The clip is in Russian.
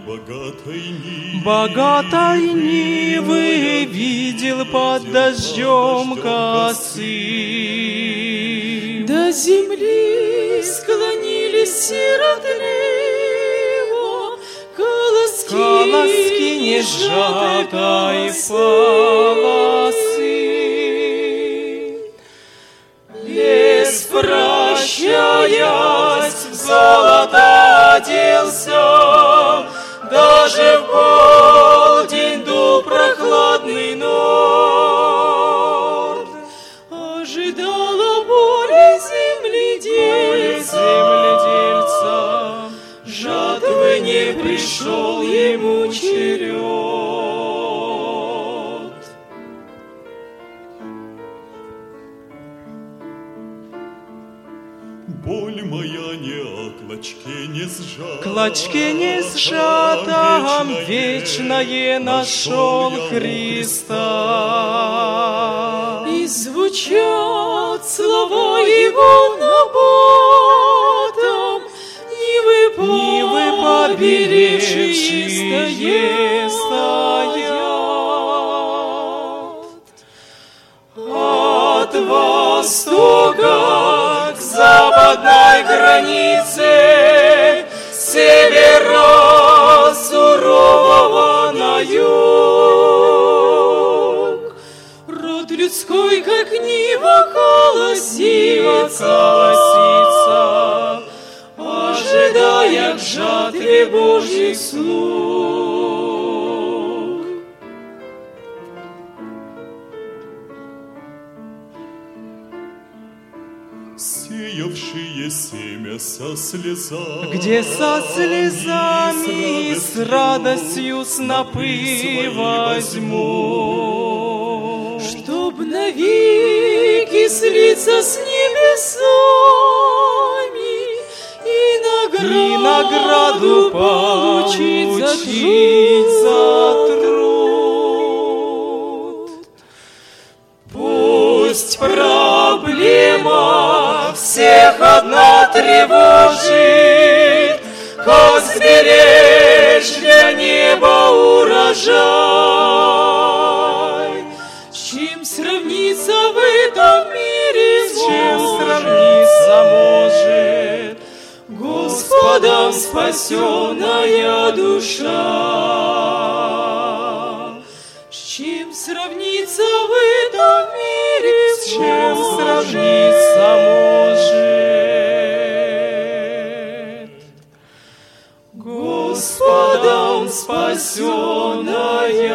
богатой нивы видел под дождем косы. До земли склонились сиротливо колоски несжатой полосы. Лес, прощаясь, в золото оделся, даже в полдень дул прохладный норд. Ожидала воли земледельца, жатвы не пришел ему черед. Боль моя не о клочке не сжатом вечное нашел Христа. И звучат слова Его наботом, Нивы побережье стоят. От востока к западной границе, с севера сурового на юг. Род людской, как нива, колосится, ожидая к жатве Божьих слуг. Сеявшие семя со слезами, где со слезами и с радостью снопы возьму, чтоб навеки слиться с небесами и награду получить за труд. Пусть проблема всех одна тревожит, как сберечь для неба урожай. С чем сравниться в этом мире, с чем сравниться может Господом спасенная душа? С чем сравниться в этом мире, с чем сравниться может Господом спасенная